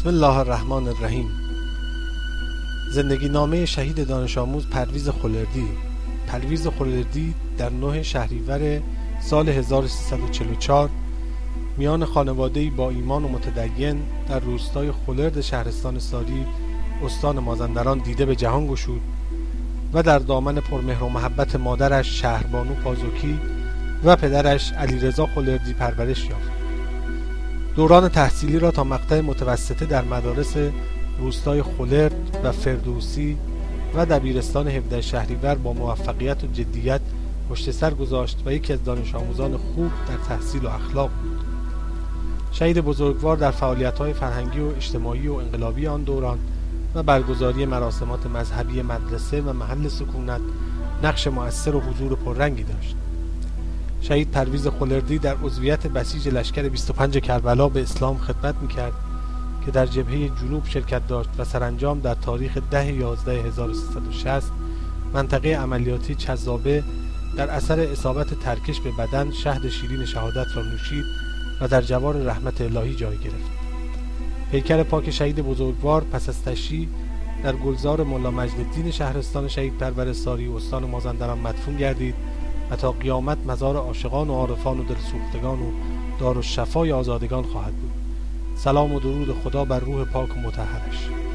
بسم الله الرحمن الرحیم. زندگی نامه شهید دانش آموز پرویز خلردی در 9 شهریور سال 1344 میان خانواده‌ای با ایمان و متدین در روستای خلرد شهرستان ساری استان مازندران دیده به جهان گشود و در دامن پرمهر و محبت مادرش شهربانو پازوکی و پدرش علیرضا خلردی پرورش یافت. دوران تحصیلی را تا مقطع متوسطه در مدارس روستای خلرد و فردوسی و دبیرستان 17 شهریور با موفقیت و جدیت پشت سر گذاشت و یکی از دانش آموزان خوب در تحصیل و اخلاق بود. شهید بزرگوار در فعالیت‌های فرهنگی و اجتماعی و انقلابی آن دوران و برگزاری مراسمات مذهبی مدرسه و محل سکونت نقش مؤثر و حضور پررنگی داشت. شهید پرویز خلردی در عضویت بسیج لشکر 25 کربلا به اسلام خدمت می‌کرد که در جبهه جنوب شرکت داشت و سرانجام در تاریخ 10/11/1360 منطقه عملیاتی چذابه در اثر اصابت ترکش به بدن شهد شیرین شهادت را نوشید و در جوار رحمت الهی جای گرفت. پیکر پاک شهید بزرگوار پس از تشییع در گلزار ملا مجدالدین شهرستان شهید پرور ساری استان مازندران مدفون گردید و تا قیامت مزار عاشقان و عارفان و دلسوختگان و دارالشفای آزادگان خواهد بود. سلام و درود خدا بر روح پاک و مطهرش.